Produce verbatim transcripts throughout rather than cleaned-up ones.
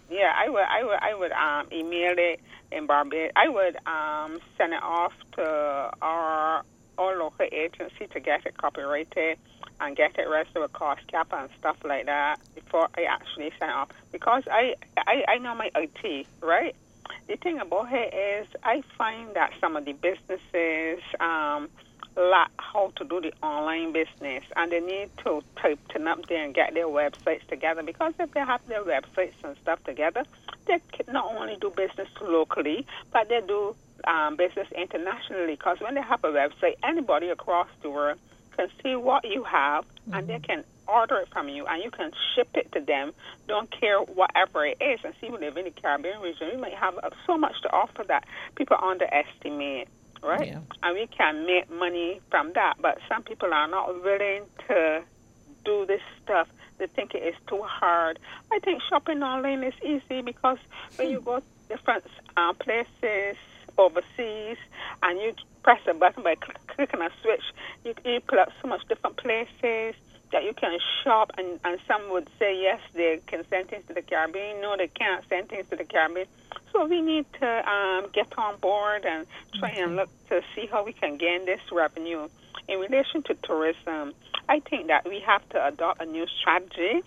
Yeah, I would, I would, I would um, email it in Barbados. I would um, send it off to our our local agency to get it copyrighted and get it registered with cost cap and stuff like that before I actually send it off. Because I, I, I know my I T, right? The thing about it is I find that some of the businesses um, lack how to do the online business, and they need to type it up there and get their websites together, because if they have their websites and stuff together, they can not only do business locally, but they do um, business internationally, because when they have a website, anybody across the world can see what you have, mm-hmm. and they can order it from you, and you can ship it to them, don't care whatever it is. And see, we live in the Caribbean region, we might have so much to offer that people underestimate, right? Yeah. And we can make money from that, but some people are not willing to do this stuff. They think it is too hard. I think shopping online is easy, because when you go to different uh, places overseas and you press a button by cl- clicking a switch, you, you pull up so much different places that you can shop, and, and some would say yes, they can send things to the Caribbean. No, they can't send things to the Caribbean. So we need to um, get on board and try okay. and look to see how we can gain this revenue. In relation to tourism, I think that we have to adopt a new strategy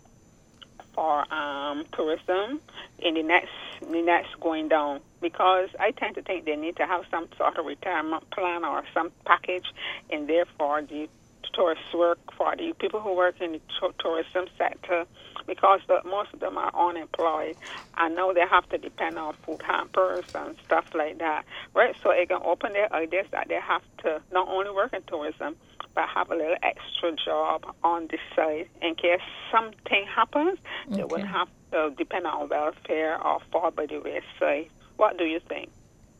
for um, tourism in the next the next going down, because I tend to think they need to have some sort of retirement plan or some package in there for the tourist work, for the people who work in the t- tourism sector, because the, most of them are unemployed, and now they have to depend on food hampers and stuff like that, right? So it can open their ideas that they have to not only work in tourism, but have a little extra job on the side in case something happens. Okay. They wouldn't have to depend on welfare or fall by the wayside. What do you think?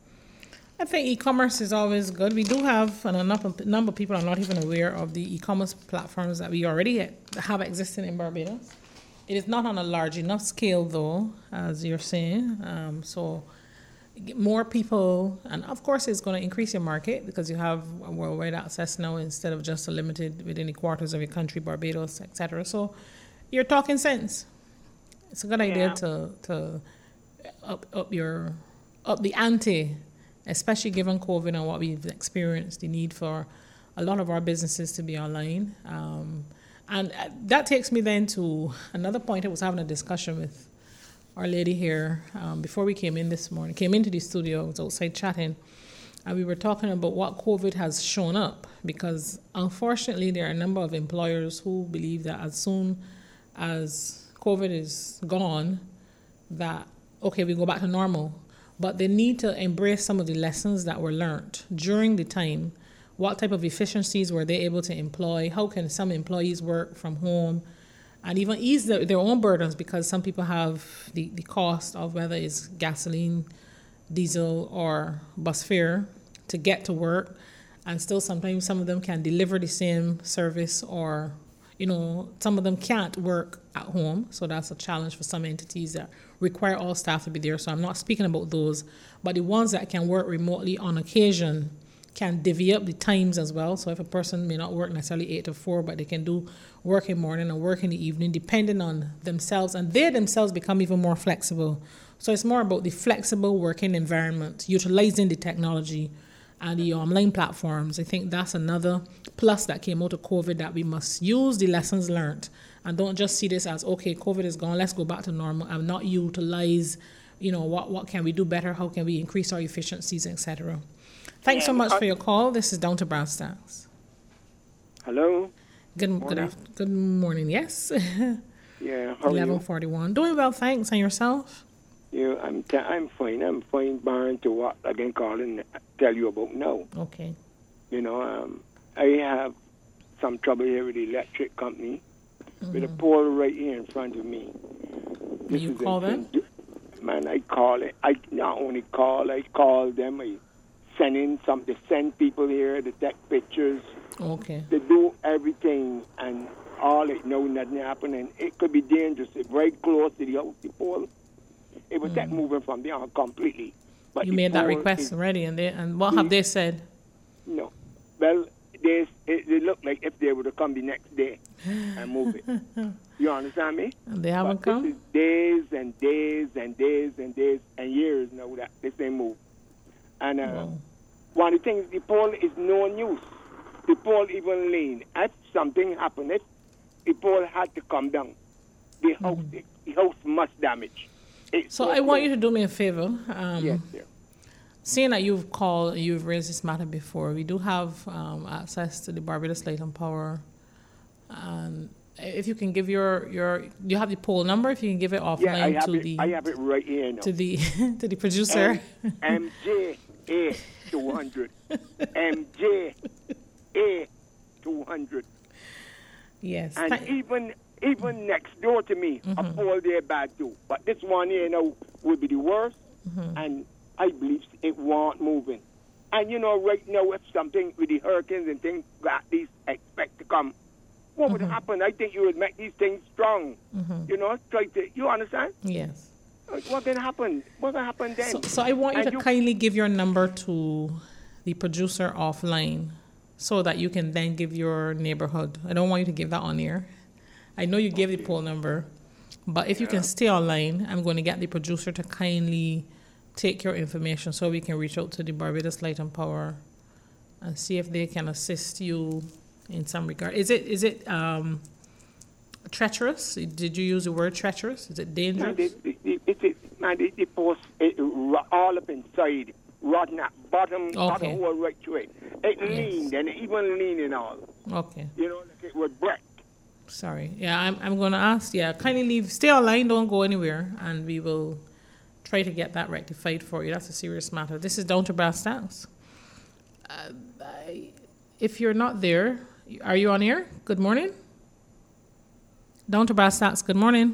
I think e-commerce is always good. We do have, and a number of people are not even aware of the e-commerce platforms that we already have existing in Barbados. It is not on a large enough scale, though, as you're saying. Um, so more people, and of course it's going to increase your market because you have worldwide access now instead of just a limited within the quarters of your country, Barbados, et cetera. So you're talking sense. It's a good idea yeah. to to up up your up the ante, especially given COVID and what we've experienced, the need for a lot of our businesses to be online. Um, and that takes me then to another point. I was having a discussion with our lady here um, before we came in this morning, came into the studio, I was outside chatting, and we were talking about what COVID has shown up, because unfortunately there are a number of employers who believe that as soon as COVID is gone, that, okay, we go back to normal. But they need to embrace some of the lessons that were learned during the time. What type of efficiencies were they able to employ? How can some employees work from home? And even ease the, their own burdens, because some people have the, the cost of whether it's gasoline, diesel, or bus fare to get to work. And still sometimes some of them can deliver the same service, or, you know, some of them can't work at home. So that's a challenge for some entities that require all staff to be there. So I'm not speaking about those, but the ones that can work remotely on occasion can divvy up the times as well. So if a person may not work necessarily eight to four, but they can do work in the morning and work in the evening, depending on themselves, and they themselves become even more flexible. So it's more about the flexible working environment, utilizing the technology and the online platforms. I think that's another plus that came out of COVID, that we must use the lessons learned and don't just see this as, okay, COVID is gone, let's go back to normal, and not utilize, you know, what, what can we do better, how can we increase our efficiencies, et cetera. Thanks yeah, so much for your call. This is Down to Brass Tacks. Hello. Good morning. good after, good morning. Yes. Yeah. How Eleven forty one. Doing well, thanks. And yourself? Yeah, I'm t- I'm fine. I'm fine. Barring to what I can call and tell you about now. Okay. You know, um, I have some trouble here with the electric company, mm-hmm. with a pole right here in front of me. Will you call them? Man, I call it. I not only call. I call them. I send in some. They send people here to take pictures. Okay. They do everything, and all it know nothing happen, and it could be dangerous. It's very close to the house, the pole. It was mm. that moving from there completely. But you made that request is, already, and they and what they, have they said? No. Well, they it, it looked like if they would have come the next day and move it. You understand me? And they haven't but come? This is days and days and days and days and years now that this ain't moved. And uh, Wow. one of the things, the pole is no use. The pole even lean. If something happened, if the pole had to come down, the house, Mm-hmm. the, the house must damage. It's So I want you to do me a favor. Um, Yes, sir. Seeing that you've called, you've raised this matter before, we do have um, access to the Barbados Light and Power. And if you can give your, your, you have the poll number, if you can give it offline Yeah, I have to it. the I have it right here now. to the to the producer. M J A two hundred. M J A two hundred. Yes. And Thank- even even next door to me, a pole there bad too. But this one here now will be the worst, and I believe it won't moving. And you know, right now, if something with the hurricanes and things that these expect to come, what would happen? I think you would make these things strong. You know, try to. You understand? yes. What can happen? What can happen then? So, so I want you And to kindly give your number to the producer offline so that you can then give your neighborhood. I don't want you to give that on air. I know you gave the poll number, but if you can stay online, I'm going to get the producer to kindly take your information so we can reach out to the Barbados Light and Power and see if they can assist you in some regard. Is it is it um, treacherous? Did you use the word treacherous? Is it Man, dangerous? they, they, they, it is, man, they, they post it ro- all up inside, rotten at bottom, Okay. bottom hole right through it. It Yes. leaned and even leaning all. Okay. You know, like it would break. Sorry. Yeah, I'm I'm gonna ask. Yeah, kindly leave. Stay online. Don't go anywhere, and we will try to get that rectified for you. That's a serious matter. This is down to brass tacks. Uh, I, if you're not there, are you on air? Good morning. Down to brass tacks. Good morning.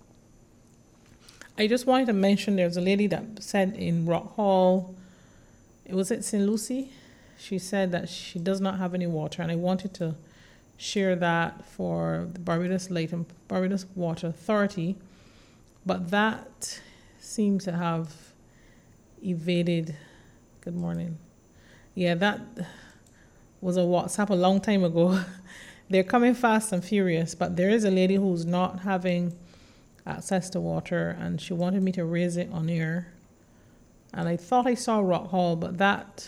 I just wanted to mention there's a lady that said in Rock Hall, it was at Saint Lucie. She said that she does not have any water, and I wanted to share that for the Barbados Light and Barbados Water Authority, but that seems to have evaded. Good morning. Yeah, that was a WhatsApp a long time ago. They're coming fast and furious, but there is a lady who's not having access to water, and she wanted me to raise it on air. And I thought I saw Rock Hall, but that,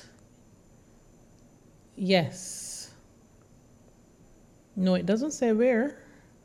yes. No, it doesn't say where.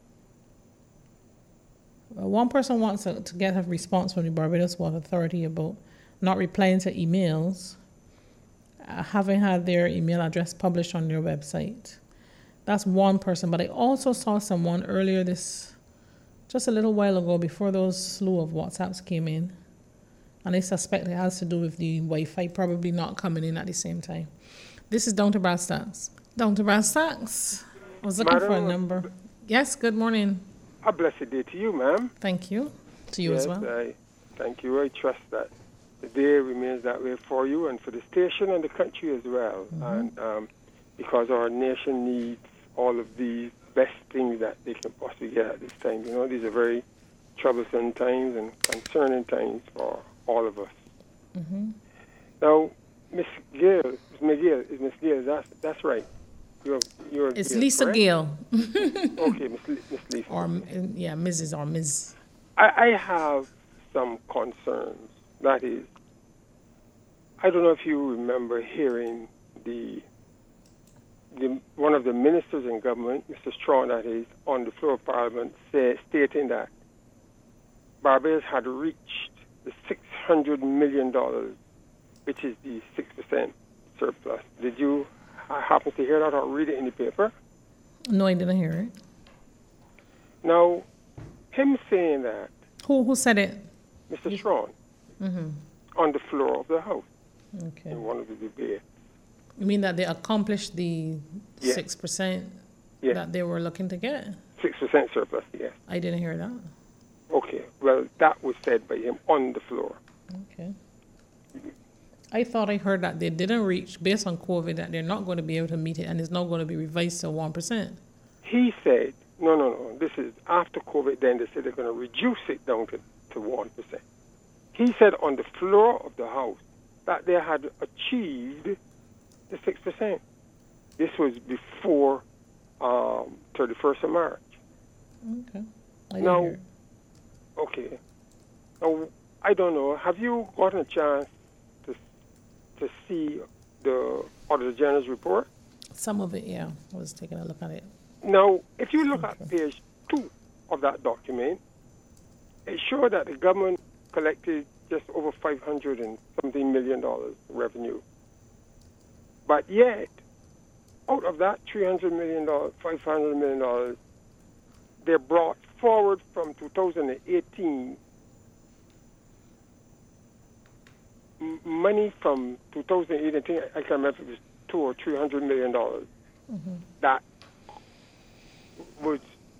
Uh, one person wants to, to get a response from the Barbados Water Authority about not replying to emails, uh, having had their email address published on their website. That's one person. But I also saw someone earlier this, just a little while ago, before those slew of WhatsApps came in. And I suspect it has to do with the Wi-Fi probably not coming in at the same time. This is Down to Brass Tacks. Down to Brass Tacks. I was looking for a Madam, number. Yes, good morning. A blessed day to you, ma'am. Thank you. To you yes, as well. I thank you. I trust that the day remains that way for you and for the station and the country as well. Mm-hmm. And um, because our nation needs all of these best things that they can possibly get at this time. You know, these are very troublesome times and concerning times for all of us. Mm-hmm. Now, Miss Gill, Miss McGill, is Miss Gill, that's, that's right. You're, you're It's Gill, Lisa correct? Gale. Okay, Miss, Li- Miss Lisa. Or, yeah, Missus or Miz I, I have some concerns. That is, I don't know if you remember hearing the, the one of the ministers in government, Mister Strawn, that is, on the floor of Parliament, say, stating that Barbados had reached the six hundred million dollars, which is the six percent surplus. Did you happen to hear that or read it in the paper? No, I didn't hear it. Now, him saying that, Who who said it? Mister Strawn, on the floor of the House Okay. in one of the debates. You mean that they accomplished the Yeah. six percent Yeah. that they were looking to get? Six percent surplus, yes. I didn't hear that. Okay, well, that was said by him on the floor. Okay. I thought I heard that they didn't reach, based on COVID, that they're not going to be able to meet it and it's not going to be revised to one percent. He said, no, no, no, this is after COVID, then they said they're going to reduce it down to, to one percent. He said on the floor of the House that they had achieved the six percent. this was before um, thirty-first of March. Okay. I didn't Now, hear it. okay. Now, I don't know. Have you gotten a chance to to see the Auditor General's report? Some of it, yeah. I was taking a look at it. Now, if you look Okay. at page two of that document, it showed that the government collected just over five hundred and something million dollars revenue. But yet, out of that three hundred million dollars, five hundred million dollars, they brought forward from two thousand eighteen m- money from two thousand eight, I think I can't remember if it was two or three hundred million dollars that was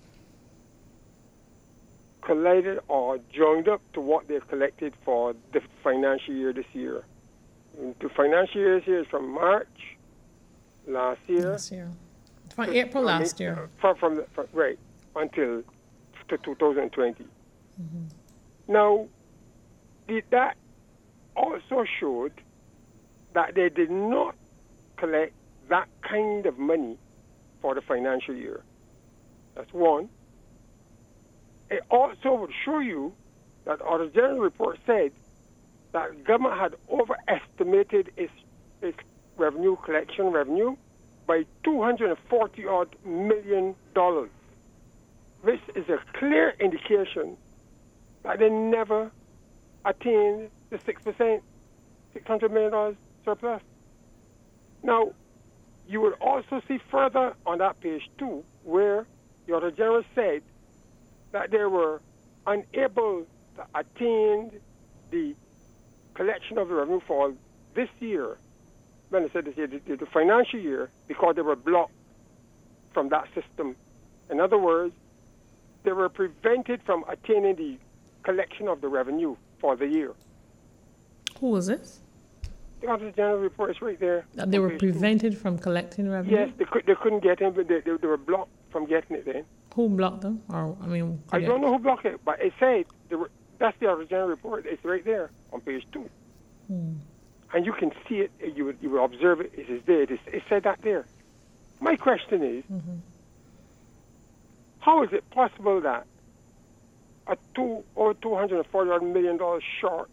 collated or joined up to what they've collected for the financial year this year. And the financial year this year is from March last year. Last year. From April I mean, last year. uh, From, from, the, from right until to two thousand twenty. Now, did that also showed that they did not collect that kind of money for the financial year. That's one. It also would show you that our general report said that government had overestimated its, its revenue collection revenue by two hundred forty odd million dollars. This is a clear indication that they never attained the six percent, six hundred million dollars surplus. Now, you will also see further on that page two where the Auditor General said that they were unable to attain the collection of the revenue for this year, when they said this year, the, the financial year, because they were blocked from that system. In other words, they were prevented from attaining the collection of the revenue for the year. Who was this? The Auditor General report is right there. That they on were page two. prevented from collecting revenue? Yes, they, could, they couldn't get it, but they, they, they were blocked from getting it then. Who blocked them? Or, I mean, I could don't you- know who blocked it, but it said, they were, that's the Auditor General report. It's right there on page two. Hmm. And you can see it, you would, you would observe it, it is there. It, is, it said that there. My question is, Mm-hmm. how is it possible that a two or two hundred forty odd million dollars short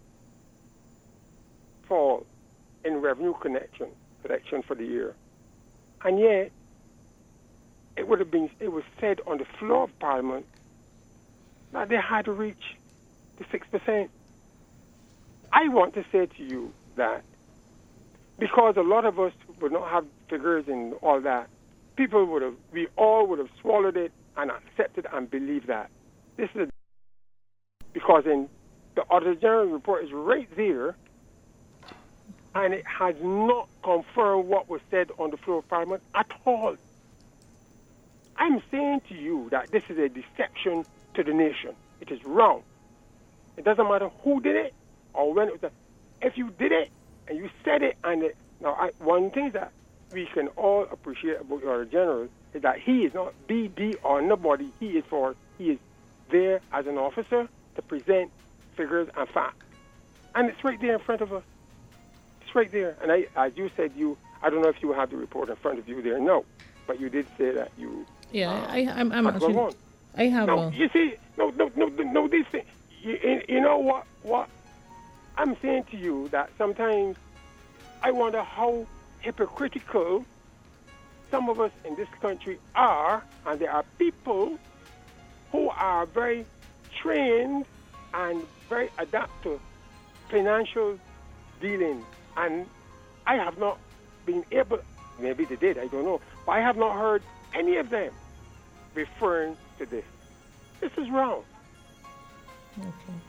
fall in revenue connection collection for the year, and yet it would have been it was said on the floor of Parliament that they had to reach the six percent. I want to say to you that because a lot of us would not have figures and all that, people would have we all would have swallowed it and accepted and believed that. This is a, because in the Auditor General report is right there, and it has not confirmed what was said on the floor of Parliament at all. I'm saying to you that this is a deception to the nation. It is wrong. It doesn't matter who did it or when it was done. If you did it and you said it, and it, now I, one thing that we can all appreciate about the Auditor General is that he is not B D or nobody. He is for he is there as an officer to present figures and facts, and it's right there in front of us. It's right there. And I, as you said, you I don't know if you have the report in front of you there. No, but you did say that you. Yeah, uh, I, I'm, I'm had one actually, on. I have No, a, you see, no, no, no, no, no this thing. You, you know what? What I'm saying to you that sometimes I wonder how hypocritical some of us in this country are, and there are people who are very trained and very adept to financial dealing, and I have not been able. Maybe they did, I don't know, but I have not heard any of them referring to this. This is wrong. okay.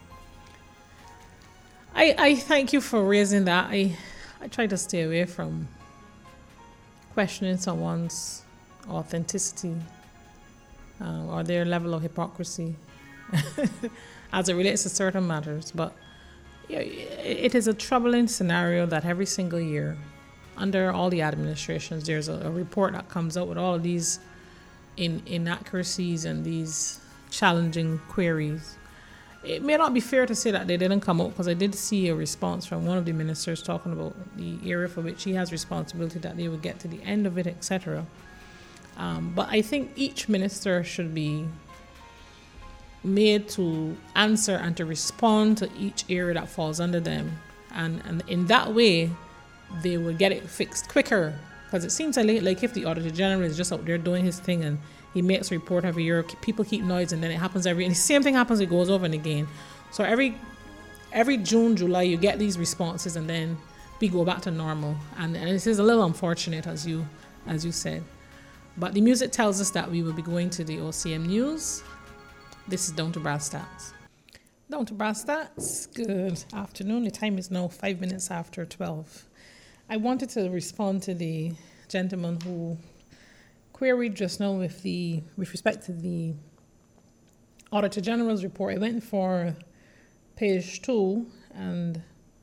I, I thank you for raising that. I, I try to stay away from questioning someone's authenticity uh, or their level of hypocrisy as it relates to certain matters. But yeah, it is a troubling scenario that every single year, under all the administrations, there's a, a report that comes out with all of these in, inaccuracies and these challenging queries. it may not be fair to say that they didn't come out, because I did see a response from one of the ministers talking about the area for which he has responsibility, that they would get to the end of it, et cetera. Um, but I think each minister should be made to answer and to respond to each area that falls under them. And, and in that way, they will get it fixed quicker. Because it seems like, like if the Auditor General is just out there doing his thing and he makes a report every year, people keep noise, and then it happens every, and the same thing happens, it goes over and again. So every every June, July, you get these responses, and then we go back to normal. And, and this is a little unfortunate, as you as you said. But the music tells us that we will be going to the O C M News. This is Down to Brass Stats. Down to Brass Stats. Good afternoon. The time is now five minutes after twelve. I wanted to respond to the gentleman who queried just now with the with respect to the Auditor General's report. I went for page two, and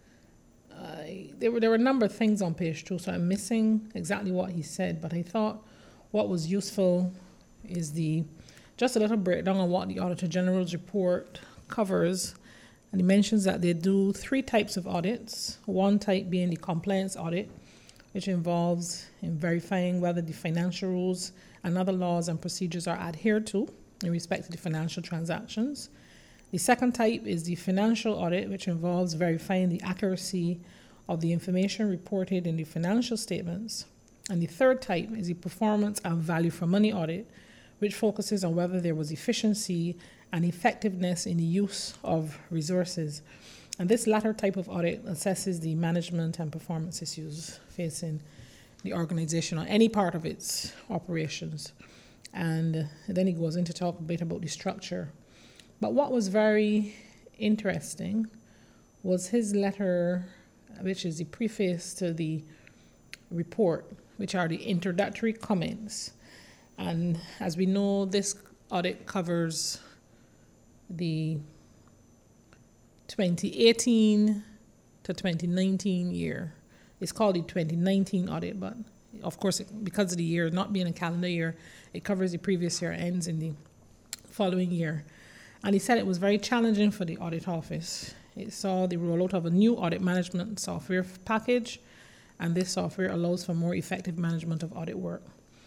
uh, there were there were a number of things on page two, so I'm missing exactly what he said. But I thought what was useful is the just a little breakdown on what the Auditor General's report covers. And he mentions that they do three types of audits. One type being the compliance audit, which involves in verifying whether the financial rules and other laws and procedures are adhered to in respect to the financial transactions. The second type is the financial audit, which involves verifying the accuracy of the information reported in the financial statements. And the third type is the performance and value for money audit, which focuses on whether there was efficiency and effectiveness in the use of resources. And this latter type of audit assesses the management and performance issues facing the organization or any part of its operations. And then he goes in to talk a bit about the structure. But what was very interesting was his letter, which is the preface to the report, which are the introductory comments. And as we know, this audit covers the twenty eighteen to twenty nineteen year. It's called the twenty nineteen audit, but of course, it, because of the year not being a calendar year, it covers the previous year, ends in the following year. And he said it was very challenging for the audit office. It saw the rollout of a new audit management software package, and this software allows for more effective management of audit work.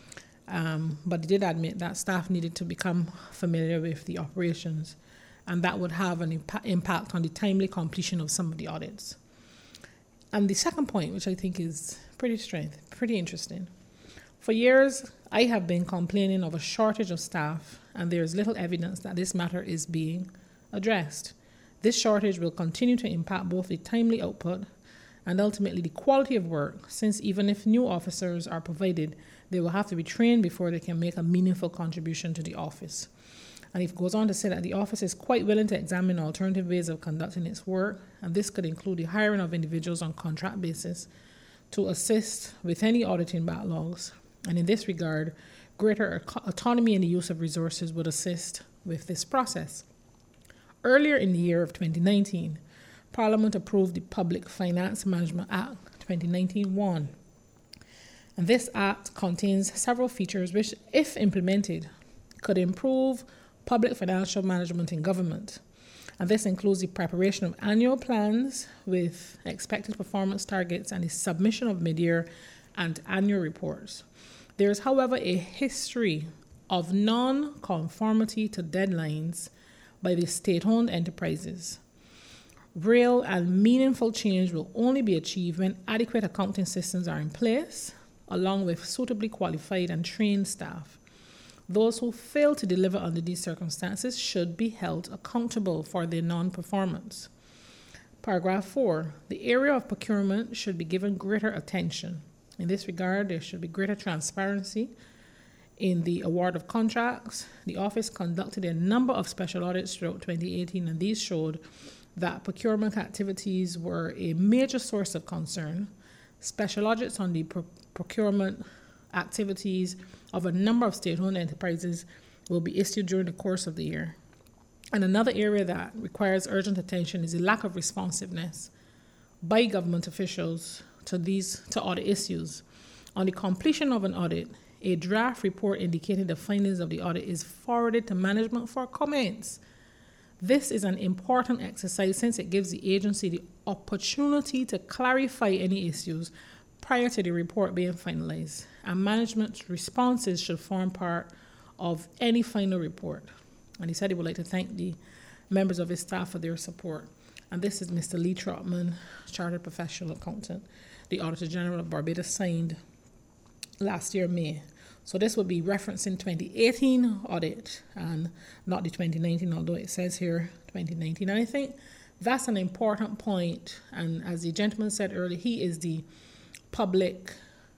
Um, but he did admit that staff needed to become familiar with the operations, and that would have an impa- impact on the timely completion of some of the audits. And the second point, which I think is pretty strange, pretty interesting. For years, I have been complaining of a shortage of staff, and there is little evidence that this matter is being addressed. This shortage will continue to impact both the timely output and ultimately the quality of work, since even if new officers are provided, they will have to be trained before they can make a meaningful contribution to the office. And it goes on to say that the office is quite willing to examine alternative ways of conducting its work, and this could include the hiring of individuals on contract basis to assist with any auditing backlogs. And in this regard, greater autonomy in the use of resources would assist with this process. Earlier in the year of twenty nineteen, Parliament approved the Public Finance Management Act twenty nineteen dash one. And this act contains several features which, if implemented, could improve public financial management in government. And this includes the preparation of annual plans with expected performance targets and the submission of mid-year and annual reports. There is, however, a history of non-conformity to deadlines by the state-owned enterprises. Real and meaningful change will only be achieved when adequate accounting systems are in place, along with suitably qualified and trained staff. Those who fail to deliver under these circumstances should be held accountable for their non-performance. Paragraph four, the area of procurement should be given greater attention. In this regard, there should be greater transparency in the award of contracts. The office conducted a number of special audits throughout twenty eighteen, and these showed that procurement activities were a major source of concern. Special audits on the pro- procurement activities of a number of state-owned enterprises will be issued during the course of the year. And another area that requires urgent attention is the lack of responsiveness by government officials to these to audit issues. On the completion of an audit, a draft report indicating the findings of the audit is forwarded to management for comments. This is an important exercise since it gives the agency the opportunity to clarify any issues prior to the report being finalized, and management's responses should form part of any final report. And he said he would like to thank the members of his staff for their support. And this is Mister Lee Trotman, Chartered Professional Accountant, the Auditor General of Barbados, signed last year, May. So this would be referencing twenty eighteen audit and not the twenty nineteen, although it says here twenty nineteen. And I think that's an important point. And as the gentleman said earlier, he is the public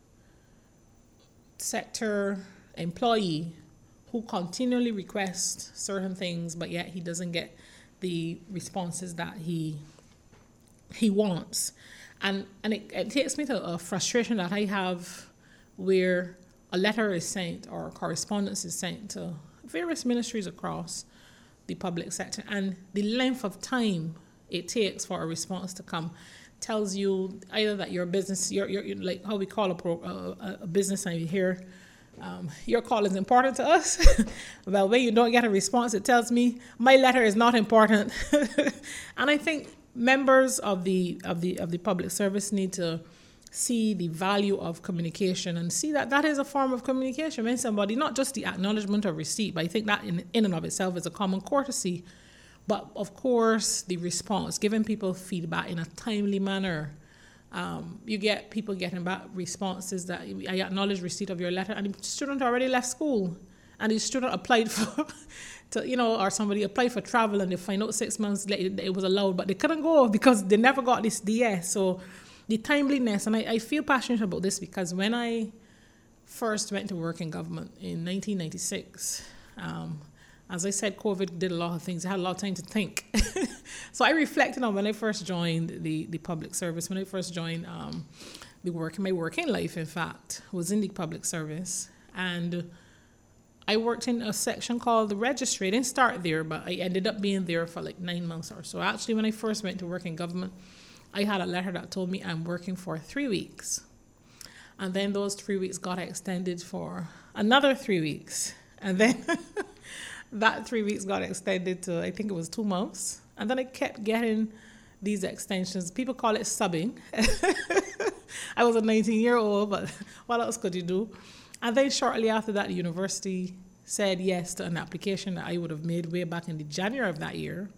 sector employee who continually requests certain things, but yet he doesn't get the responses that he he wants. And and it, it takes me to a frustration that I have where a letter is sent or correspondence is sent to various ministries across the public sector, and the length of time it takes for a response to come tells you either that your business, your, your, your like how we call a, pro, a, a business, and you hear um, your call is important to us. Well, when you don't get a response, it tells me my letter is not important. And I think members of the of the of the public service need to see the value of communication and see that that is a form of communication. When somebody, not just the acknowledgement of receipt, but I think that in, in and of itself is a common courtesy. But of course, the response, giving people feedback in a timely manner. Um, you get people getting back responses that I acknowledge receipt of your letter, and the student already left school, and the student applied for, to, you know, or somebody applied for travel, and they find out six months later it was allowed, but they couldn't go because they never got this D S. So the timeliness, and I, I feel passionate about this because when I first went to work in government in nineteen ninety-six, um, as I said, COVID did a lot of things. I had a lot of time to think. So I reflected on when I first joined the, the public service, when I first joined um, the work, my working life, in fact, was in the public service. And I worked in a section called the registry. I didn't start there, but I ended up being there for like nine months or so. Actually, when I first went to work in government, I had a letter that told me I'm working for three weeks. And then those three weeks got extended for another three weeks. And then that three weeks got extended to, I think it was two months. And then I kept getting these extensions. People call it subbing. I was a nineteen-year-old, but what else could you do? And then shortly after that, the university said yes to an application that I would have made way back in the January of that year.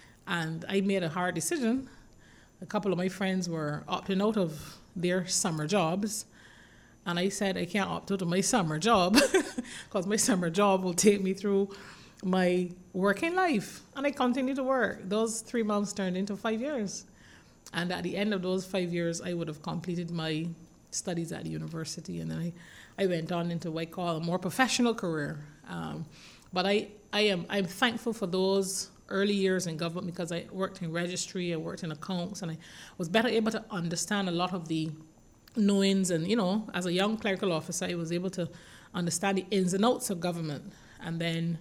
And I made a hard decision. A couple of my friends were opting out of their summer jobs. And I said, I can't opt out of my summer job because my summer job will take me through my working life. And I continued to work. Those three months turned into five years. And at the end of those five years, I would have completed my studies at the university. And then I, I went on into what I call a more professional career. Um, but I, I am I'm thankful for those early years in government because I worked in registry, I worked in accounts, and I was better able to understand a lot of the knowings. And, you know, as a young clerical officer, I was able to understand the ins and outs of government. And then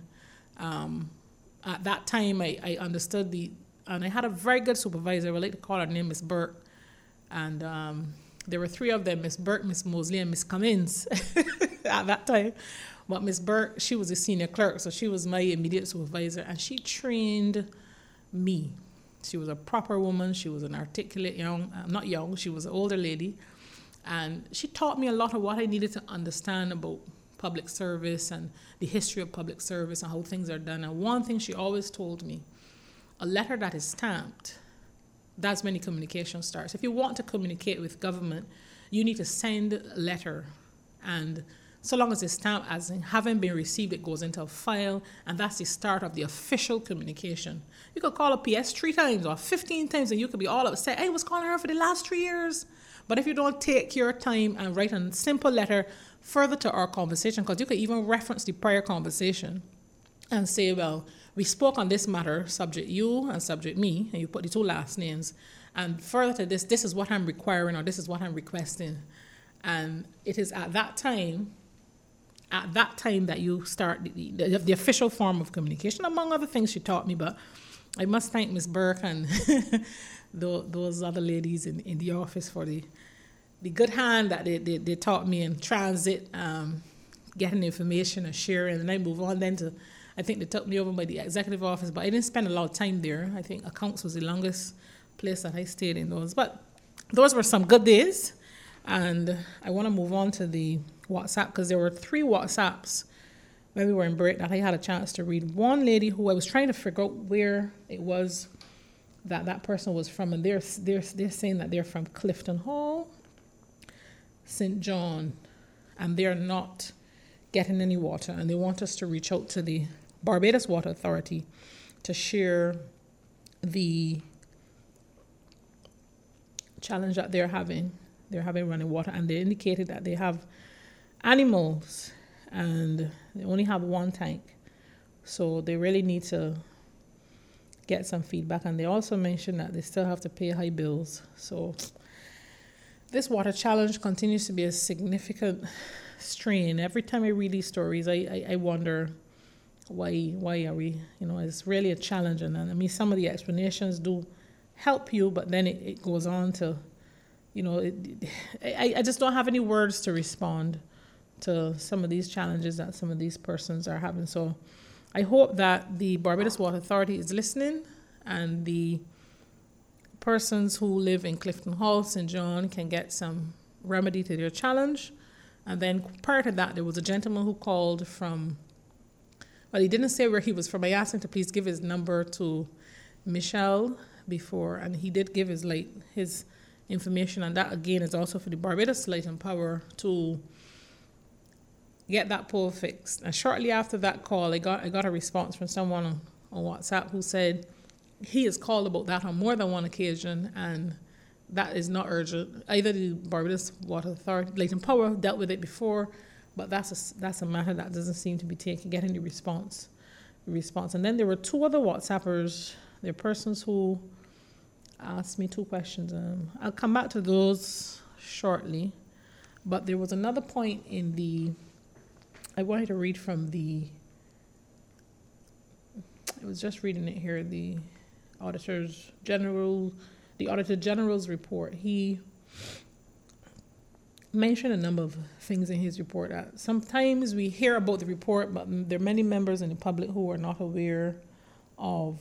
um, at that time, I, I understood the, and I had a very good supervisor. I would like to call her name Miss Burke. And um, there were three of them, Miss Burke, Miss Mosley, and Miss Cummins at that time. But Miss Burke, she was a senior clerk, so she was my immediate supervisor, and she trained me. She was a proper woman. She was an articulate young, uh, not young, she was an older lady. And she taught me a lot of what I needed to understand about public service and the history of public service and how things are done. And one thing she always told me, a letter that is stamped, that's when the communication starts. If you want to communicate with government, you need to send a letter, and so long as it's stamped as having been received, it goes into a file, and that's the start of the official communication. You could call a P S three times or fifteen times, and you could be all upset. Hey, I was calling her for the last three years. But if you don't take your time and write a simple letter further to our conversation, because you could even reference the prior conversation and say, well, we spoke on this matter, subject you and subject me, and you put the two last names. And further to this, this is what I'm requiring or this is what I'm requesting. And it is at that time, at that time that you start the, the, the official form of communication, among other things she taught me. But I must thank Miss Burke and those other ladies in, in the office for the the good hand that they, they, they taught me in transit, um, getting information and sharing. And I move on then to I think they took me over by the executive office, but I didn't spend a lot of time there. I think accounts was the longest place that I stayed in those. But those were some good days. And I want to move on to the WhatsApp, because there were three WhatsApps when we were in break that I had a chance to read. One lady who I was trying to figure out where it was that that person was from, and they're, they're, they're saying that they're from Clifton Hall, Saint John, and they're not getting any water, and they want us to reach out to the Barbados Water Authority to share the challenge that they're having. They're having running water, and they indicated that they have animals, and they only have one tank, so they really need to get some feedback. And they also mentioned that they still have to pay high bills. So this water challenge continues to be a significant strain. Every time I read these stories, I, I, I wonder why why are we, you know, it's really a challenge. And I mean, some of the explanations do help you, but then it, it goes on to, you know, it, I, I just don't have any words to respond to some of these challenges that some of these persons are having. So I hope that the Barbados Water Authority is listening, and the persons who live in Clifton Hall, Saint John, can get some remedy to their challenge. And then prior to that, there was a gentleman who called from, well, he didn't say where he was from. I asked him to please give his number to Michelle before, and he did give his light, his information, and that again is also for the Barbados Light and Power to get that pole fixed. And shortly after that call, I got I got a response from someone on, on WhatsApp who said he has called about that on more than one occasion, and that is not urgent. Either the Barbados Water Authority, Light and Power, dealt with it before, but that's a, that's a matter that doesn't seem to be taking getting the response. response. And then there were two other WhatsAppers. There are persons who asked me two questions. Um, I'll come back to those shortly. But there was another point in the, I wanted to read from the, I was just reading it here, the Auditor's General, the Auditor General's report. He mentioned a number of things in his report. That sometimes we hear about the report, but there are many members in the public who are not aware of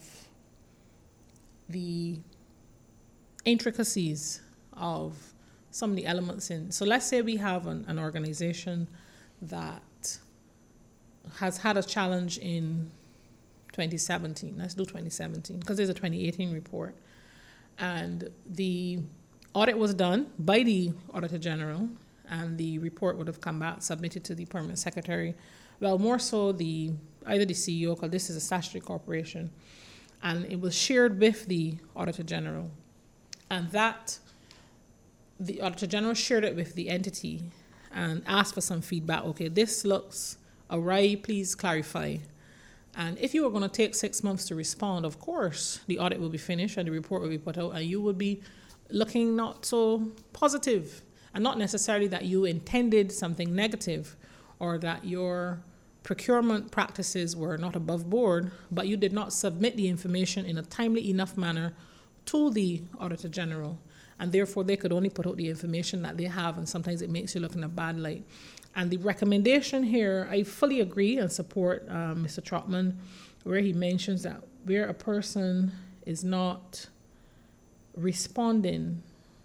the intricacies of some of the elements in. So let's say we have an, an organization that has had a challenge in twenty seventeen. Let's do twenty seventeen because there's a twenty eighteen report. And the audit was done by the Auditor General, and the report would have come back, submitted to the Permanent Secretary. Well, more so the either the C E O, because this is a statutory corporation, and it was shared with the Auditor General. And that, the Auditor General shared it with the entity and asked for some feedback. Okay, this looks awry, please clarify. And if you were going to take six months to respond, of course, the audit will be finished and the report will be put out, and you will be looking not so positive, and not necessarily that you intended something negative or that your procurement practices were not above board, but you did not submit the information in a timely enough manner to the Auditor General, and therefore they could only put out the information that they have, and sometimes it makes you look in a bad light. And the recommendation here, I fully agree and support uh, Mister Trotman, where he mentions that where a person is not responding,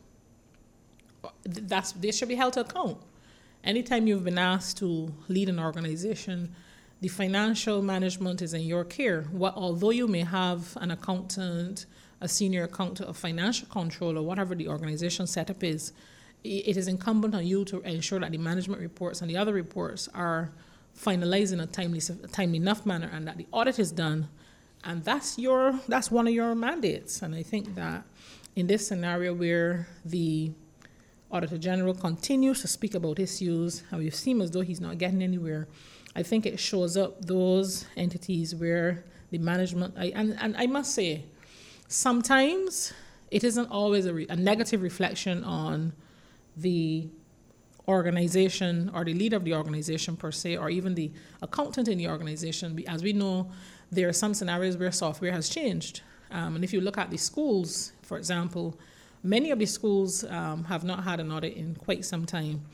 that's they should be held to account. Anytime you've been asked to lead an organization, the financial management is in your care. What, although you may have an accountant, a senior accountant, a financial controller, whatever the organization setup is, it is incumbent on you to ensure that the management reports and the other reports are finalized in a timely, timely enough manner, and that the audit is done. And that's your that's one of your mandates. And I think that in this scenario where the Auditor General continues to speak about issues, and we seem as though he's not getting anywhere, I think it shows up those entities where the management, I, and, and I must say, sometimes it isn't always a, re, a negative reflection on the organization or the leader of the organization per se, or even the accountant in the organization. As we know, there are some scenarios where software has changed. Um, and if you look at the schools, for example, many of the schools um, have not had an audit in quite some time.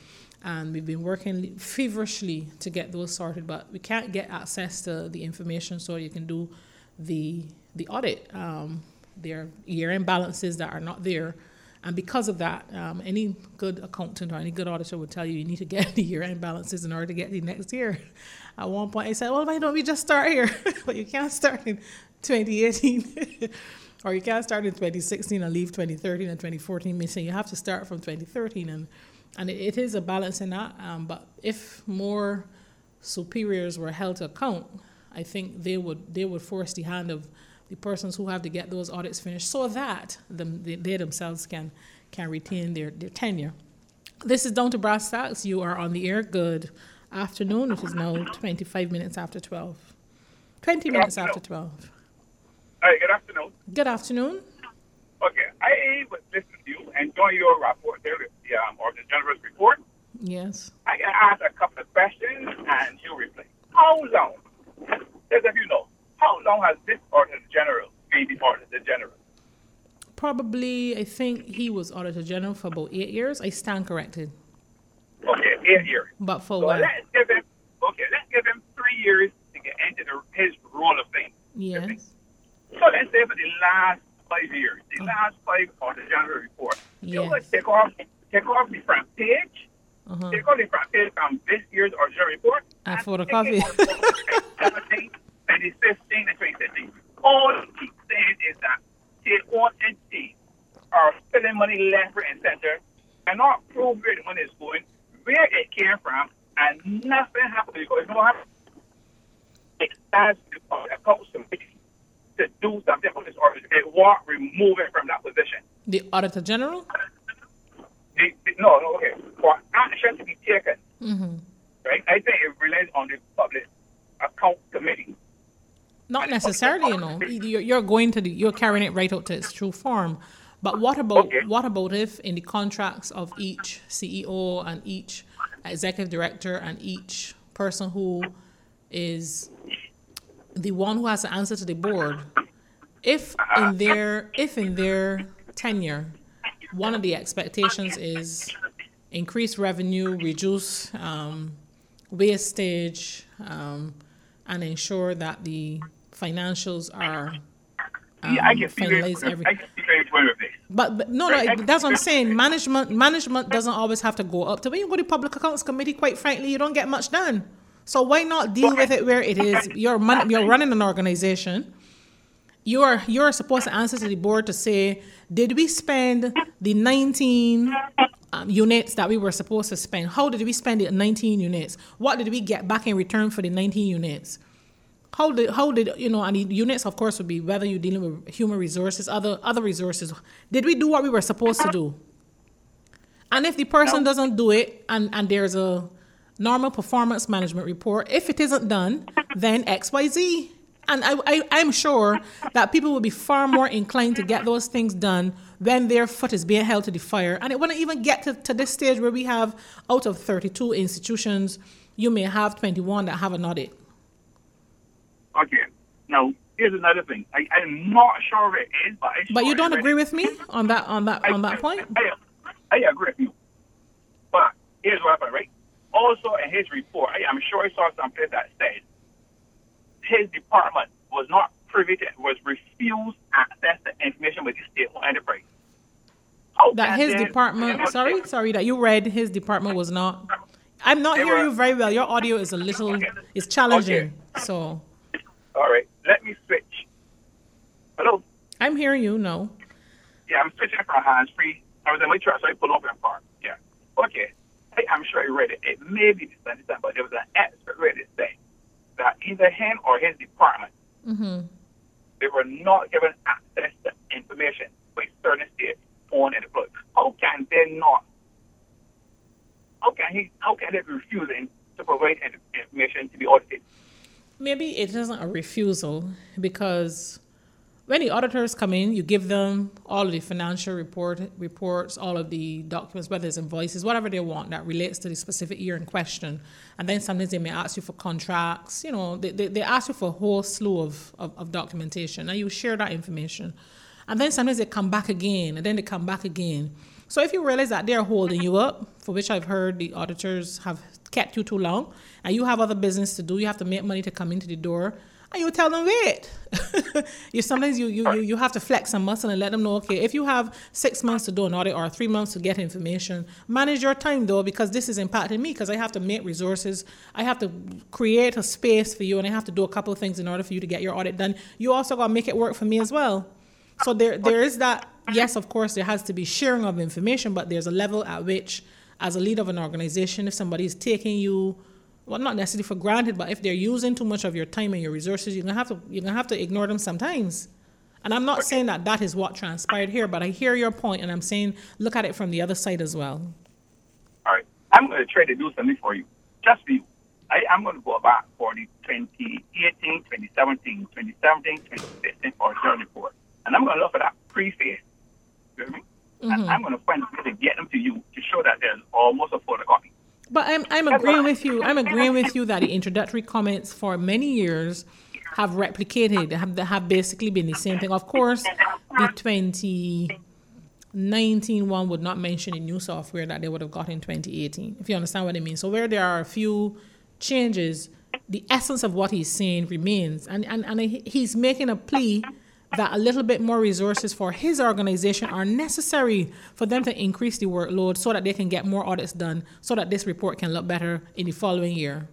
And we've been working feverishly to get those sorted, but we can't get access to the information so you can do the the audit. Um, there are year-end balances that are not there. And because of that, um, any good accountant or any good auditor would tell you you need to get the year-end balances in order to get the next year. At one point, I said, well, why don't we just start here? But you can't start in twenty eighteen. Or you can't start in twenty sixteen and leave twenty thirteen and twenty fourteen missing. You have to start from twenty thirteen. And, and it, it is a balance in that. Um, but if more superiors were held to account, I think they would they would force the hand of the persons who have to get those audits finished so that them, they, they themselves can can retain their, their tenure. This is Down to Brass Tacks. You are on the air. Good afternoon. It is now twenty-five minutes after twelve. twenty Good minutes afternoon. after twelve. Hi, good afternoon. Good afternoon. Okay, I was listening to you, enjoy your report there, the um, or the general's report. Yes. I can ask a couple of questions and you reply. How long, as if you know, how long has this Auditor General been the Auditor General? Probably, I think he was Auditor General for about eight years. I stand corrected. Okay, eight years. But for So what? let's give him, okay, let's give him three years to get into the, his role of things. Yes. So let's say for the last five years, the last five Auditor General report, you Yes. would take off, take off the front page, Uh-huh. take off the front page from this year's Auditor General report, And take photocopy. it on twenty seventeen, twenty fifteen, and twenty sixteen. All he keeps saying is that state owned entities are spending money left, right, and center, and not prove where the money is going, where it came from, and nothing happened because no happen. It stands to the accounts committee to do something about this order. It won't remove it from that position. The Auditor General? The, the, no, no, okay. For action to be taken, Mm-hmm. right, I think it relies on the public account committee. Not necessarily, you know. You're, you're going to the, you're carrying it right out to its true form. But what about Okay. what about if in the contracts of each C E O and each executive director and each person who is the one who has to answer to the board, if in their if in their tenure, one of the expectations is increase revenue, reduce um, wastage, um, and ensure that the financials are um, yeah, I can see very, finalized every. I can see very well with this. But, but no, no, that's what I'm saying. Management management doesn't always have to go up to when you go to Public Accounts Committee. Quite frankly, you don't get much done. So why not deal with it where it is? You're man, you're running an organization. You're you're supposed to answer to the board to say, did we spend the nineteen um, units that we were supposed to spend? How did we spend the nineteen units? What did we get back in return for the nineteen units? How did how did you know? And the units, of course, would be whether you're dealing with human resources, other other resources. Did we do what we were supposed to do? And if the person doesn't do it, and and there's a normal performance management report, if it isn't done, then X Y Z. And I, I, I'm sure that people will be far more inclined to get those things done when their foot is being held to the fire. And it wouldn't even get to, to this stage where we have, out of thirty-two institutions, you may have twenty-one that have an audit. Okay. Now, here's another thing. I, I'm not sure it is, but I But you sure don't it's agree ready. with me on that on that on that point? I, I, I agree with you. But here's what happened, right? Also, in his report, I, I'm sure he saw something that said his department was not privy to, was refused access to information with the state-owned enterprise. How That can his they- department, sorry, sorry, that you read his department was not. I'm not They hearing were- you very well. Your audio is a little, it's challenging. So All right, let me switch. Hello? I'm hearing you, no. Yeah, I'm switching from hands-free. I was in my truck, so I pulled over and parked. Yeah. Okay. I, I'm sure you read it. It may be misunderstood, but there was an expert read it saying that either him or his department, Mm-hmm. they were not given access to information by certain states on and employed. How can they not? How can he? How can they be refusing to provide information to be audited? Maybe it isn't a refusal because when the auditors come in, you give them all of the financial report reports, all of the documents, whether it's invoices, whatever they want that relates to the specific year in question. And then sometimes they may ask you for contracts. You know, they, they, they ask you for a whole slew of, of, of documentation, and you share that information. And then sometimes they come back again, and then they come back again. So if you realize that they're holding you up, for which I've heard the auditors have kept you too long, and you have other business to do, you have to make money to come into the door, and you tell them, wait. you sometimes you, you you you have to flex some muscle and let them know, okay, if you have six months to do an audit or three months to get information, manage your time though, because this is impacting me, because I have to make resources, I have to create a space for you, and I have to do a couple of things in order for you to get your audit done. You also got to make it work for me as well. So there there is that, yes, of course, there has to be sharing of information, but there's a level at which, as a leader of an organization, if somebody is taking you, well, not necessarily for granted, but if they're using too much of your time and your resources, you're gonna have to you're gonna have to ignore them sometimes. And I'm not okay. saying that that is what transpired here, but I hear your point, and I'm saying look at it from the other side as well. All right, I'm going to try to do something for you, just for you. I, I'm going to go back for the twenty eighteen, twenty seventeen, twenty seventeen, twenty sixteen for a report, and I'm going to look at that preface. You hear me? Mm-hmm. And I'm going to find a way to get them to you to show that there's almost a photocopy. But I'm I'm agreeing with you. I'm agreeing with you that the introductory comments for many years have replicated, have have basically been the same thing. Of course, the twenty nineteen one would not mention the new software that they would have got in twenty eighteen, if you understand what I mean. So where there are a few changes, the essence of what he's saying remains. And, and, and he's making a plea that a little bit more resources for his organization are necessary for them to increase the workload so that they can get more audits done, so that this report can look better in the following year.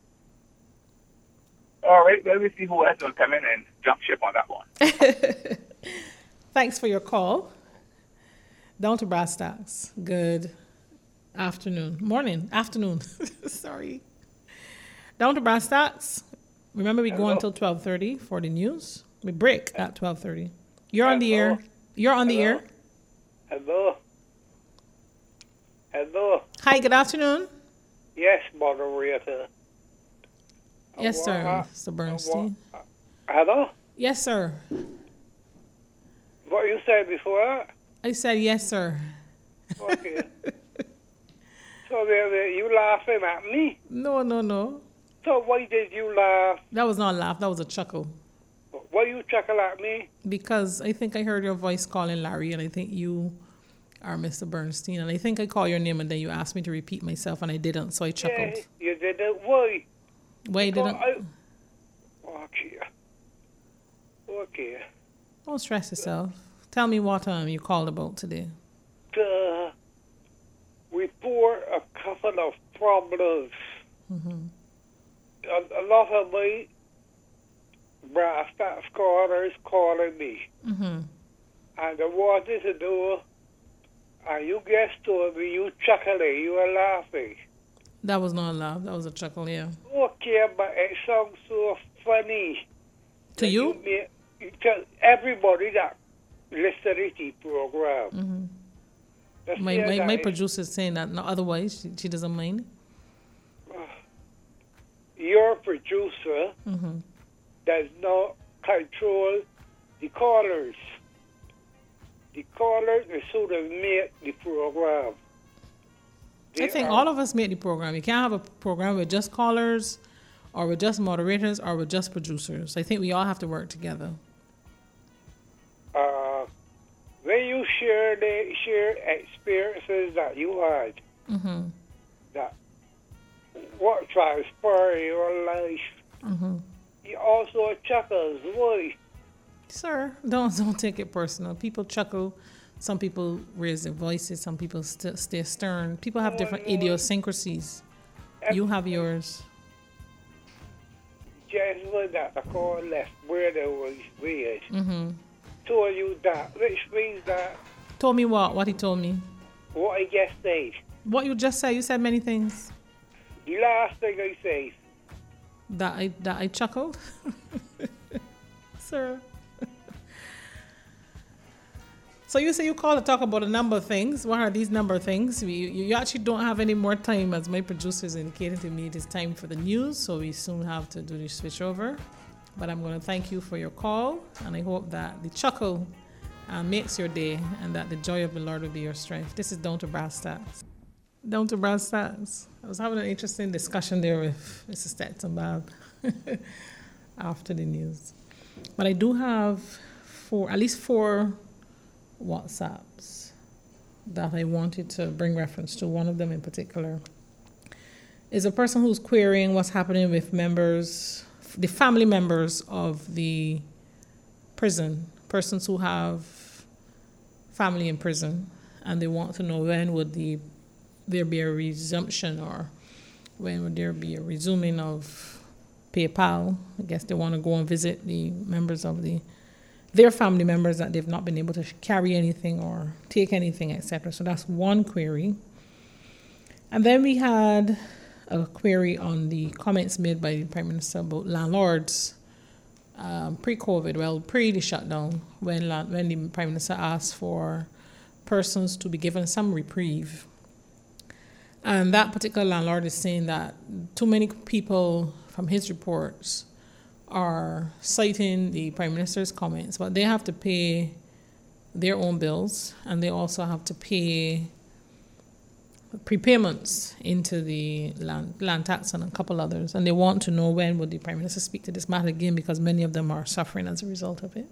All right, let me see who else will come in and jump ship on that one. Thanks for your call. Down to brass tacks. Good afternoon. Morning. Afternoon. Sorry. Down to brass tacks. Remember, we Hello. go until twelve thirty for the news. We break at twelve thirty. You're Hello. on the air. You're on Hello. the air. Hello. Hello. Hi, good afternoon. Yes, moderator. Yes, sir, uh, Mister Bernstein. Uh, hello? Yes, sir. What you said before? I said yes, sir. Okay. So they, they, you laughing at me? No, no, no. So why did you laugh? That was not a laugh. That was a chuckle. Why you chuckle at me? Because I think I heard your voice calling Larry, and I think you are Mister Bernstein, and I think I called your name, and then you asked me to repeat myself, and I didn't, so I chuckled. Yeah, you didn't. Why? Why you didn't? I... Okay. Okay. Don't stress yourself. Tell me what um you called about today. Uh, we bore a couple of problems. Mm-hmm. A, a lot of my brass tax callers calling me. Mm-hmm. And I wanted to do, and you guys told me you chuckling, you were laughing. That was not a laugh. That was a chuckle, yeah. Okay, but it sounds so funny. To you? you may, you tell everybody that listen to the program. Mm-hmm. My my, my producer's saying that. No, otherwise, she, she doesn't mind. Your producer mm-hmm. does not control the callers. The callers is who have made the program. They I think all of us made the program. You can't have a program with just callers, or with just moderators, or with just producers. I think we all have to work together. Uh, when you share the share experiences that you had, mm-hmm. that what transpired in your life, mm-hmm. you also chuckles. Why? Sir, don't don't take it personal. People chuckle. Some people raise their voices. Some people st- stay stern. People have different idiosyncrasies. You have yours. Just when that the call left where there was weird. Mm-hmm. Told you that, which means that. Told me what? What he told me? What I just said. What you just said? You said many things. The last thing I said. That I that I chuckled, sir. So you say you call to talk about a number of things. What are these number of things? We, you actually don't have any more time, as my producers indicated to me. It is time for the news, so we soon have to do the switch over. But I'm going to thank you for your call, and I hope that the chuckle uh, makes your day, and that the joy of the Lord will be your strength. This is Down to Brass Tacks. Down to Brass Tacks. I was having an interesting discussion there with Missus Stetzenberg after the news. But I do have four, at least four WhatsApps. that I wanted to bring reference to, one of them in particular, is a person who's querying what's happening with members, the family members of the prison, persons who have family in prison, and they want to know when would the there be a resumption, or when would there be a resuming of PayPal. I guess they want to go and visit the members of the their family members that they've not been able to carry anything or take anything, et cetera. So that's one query. And then we had a query on the comments made by the Prime Minister about landlords um, pre-COVID, well, pre the shutdown, when la- when the Prime Minister asked for persons to be given some reprieve. And that particular landlord is saying that too many people from his reports are citing the Prime Minister's comments, but they have to pay their own bills, and they also have to pay prepayments into the land, land tax and a couple others. And they want to know when would the Prime Minister speak to this matter again, because many of them are suffering as a result of it.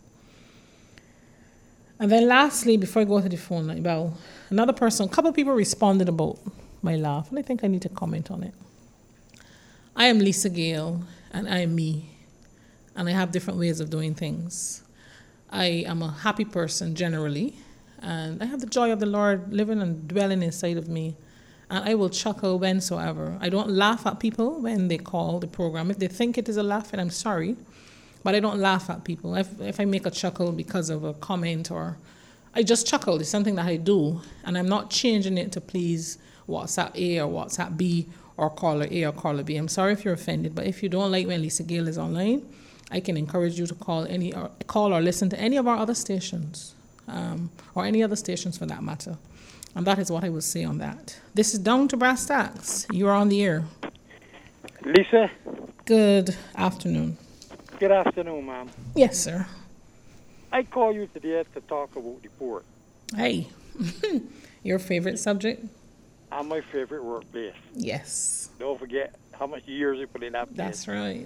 And then lastly, before I go to the phone line, well, another person, a couple of people responded about my laugh, and I think I need to comment on it. I am Lisa Gale, and I am me, and I have different ways of doing things. I am a happy person generally, and I have the joy of the Lord living and dwelling inside of me, and I will chuckle whensoever. I don't laugh at people when they call the program. If they think it is a laugh, and I'm sorry, but I don't laugh at people. If, if I make a chuckle because of a comment, or I just chuckle, it's something that I do, and I'm not changing it to please WhatsApp A or WhatsApp B or caller A or caller B. I'm sorry if you're offended, but if you don't like when Lisa Gale is online, I can encourage you to call any or call or listen to any of our other stations, um, or any other stations for that matter. And that is what I will say on that. This is Down to Brass Tacks. You are on the air. Lisa, Good afternoon. good afternoon, ma'am. Yes, sir. I call you today to talk about the port. Hey, your favorite subject? I'm my favorite workplace. Yes, Don't forget how much years we put in that place. that's right.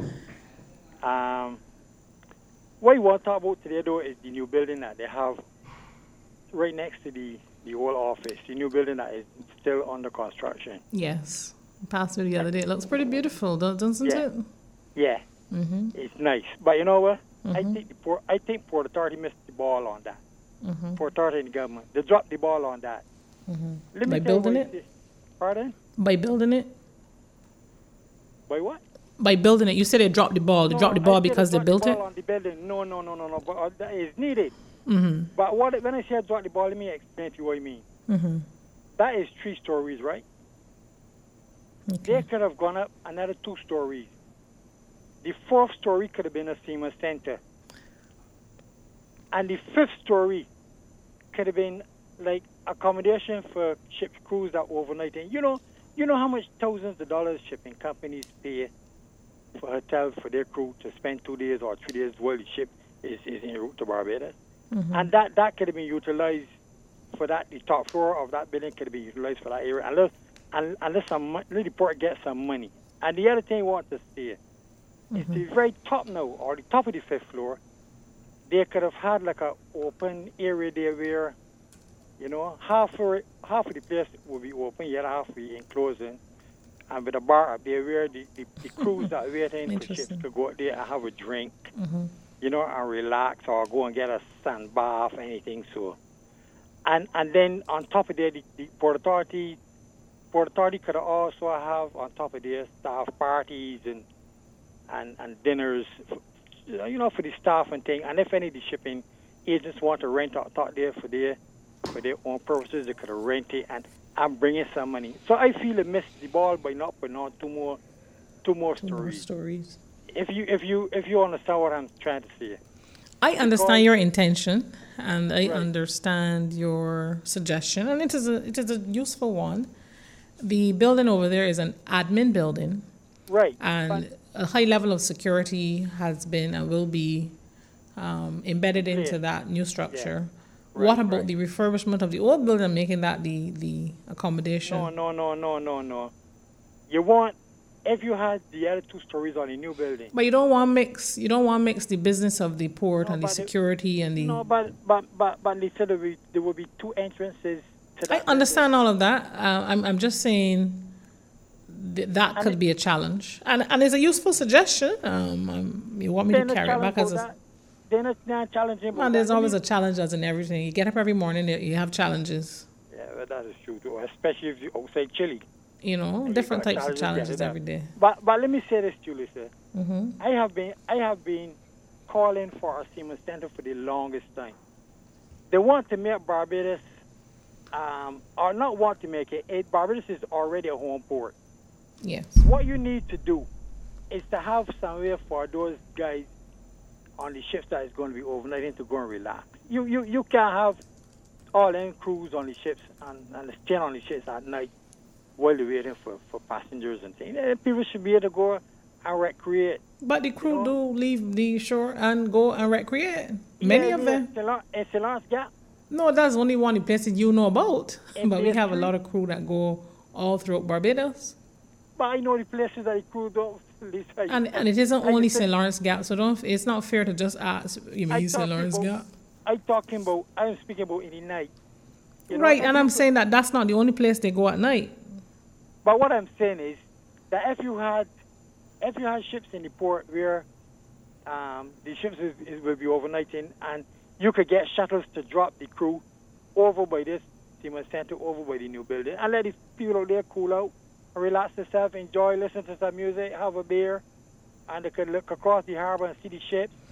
Um, what I want to talk about today, though, is the new building that they have right next to the, the old office. The new building that is still under construction. Yes, passed through the other day. It looks pretty beautiful, do- doesn't Yeah. it? Yeah, Mm-hmm. it's nice. But you know what? I Mhm. think the port, I think Port Authority missed the ball on that. Mm-hmm. Port Authority and the government, they dropped the ball on that. Mm-hmm. Let By me tell you building what it? is- Pardon? By building it? By what? By building it. You said they dropped the ball. They No, dropped the I ball said because they drop built the it? ball on the building. No, no, no, no, no. But uh, that is needed. Mm-hmm. But what when I say drop the ball, let me explain to you what I mean. Mm-hmm. That is three stories, right? They Okay. could have gone up another two stories. The fourth story could have been a SEMA center. And the fifth story could have been like accommodation for ship crews that overnight. And you know, you know how much thousands of dollars shipping companies pay for hotels for their crew to spend two days or three days while the ship is, is en route to Barbados. Mm-hmm. And that, that could have been utilized for that. The top floor of that building could have been utilized for that area. Unless, un- unless some, mon- let the port get some money. And the other thing I want to say is the very top now, or the top of the fifth floor, they could have had like a open area there where, you know, half of it, half of the place will be open, the other half will be enclosed in, and with a bar up there where the, the, the crews that are waiting for ships Interesting. to go out there and have a drink, Mm-hmm. you know, and relax or go and get a sun bath, anything so. And and then on top of that, the, the Port Authority, Port Authority could also have on top of their staff parties and and, and dinners, for, you know, for the staff and thing. And if any of the shipping agents want to rent out, out there for their for their own purposes, they could rent it and, and bring in some money. So I feel it missed the ball by not putting on two more two more Two more stories. stories. If you if you if you understand what I'm trying to say. I understand your intention, and I Right. understand your suggestion, and it is a it is a useful one. The building over there is an admin building, Right. and a high level of security has been and will be um, embedded into Yeah. that new structure. Right, What about right. the refurbishment of the old building, making that the, the accommodation? No, no, no, no, no, no. You want if you had the other two stories on the new building. But you don't want mix. You don't want mix the business of the port No, and the but the- security and the. No, but but but but they said there will be, there will be two entrances to I that. understand all of that. Uh, I'm I'm just saying th- that And could it- be a challenge, and and it's a useful suggestion. Um, um you want me to Then the carry it back challenge as a. about that- Then it's not challenging. Well, there's always a challenge as in everything. You get up every morning, you- you have challenges. Yeah, well, that is true too, especially if you outside Chile. You know, you different got types of challenges, challenges yeah, every day. But but let me say this, Julie, sir. Hmm. I have been I have been calling for a Siemens Center for the longest time. They want to make Barbados, um, or not want to make it. it. Barbados is already a home port. Yes. What you need to do is to have somewhere for those guys on the ships that is going to be overnighting to go and relax. You you, you can't have all them crews on the ships and, and staying on the ships at night while they're waiting for, for passengers and things. Eh, People should be able to go and recreate. But the crew You know? do leave the shore and go and recreate. Many Yeah, of yeah, them. Ceylon- In Ceylon's Gap. No, that's only one of the places you know about. In But we have a Bay lot of crew that go all throughout Barbados. But I know the places that the crew don't. Lisa, And and it isn't I only just- Saint Lawrence Gap, so don't. It's not fair to just ask. You I mean Saint talking Lawrence about- Gap? I'm talking about, I'm speaking about in the night. You know, Right, and I'm people- saying that that's not the only place they go at night. But what I'm saying is that if you had, if you had ships in the port where um, the ships is, is, will be overnighting, and you could get shuttles to drop the crew over by this Siemens Center, over by the new building, and let the people out there cool out, relax themselves, enjoy, listen to some music, have a beer, and they could look across the harbor and see the ships.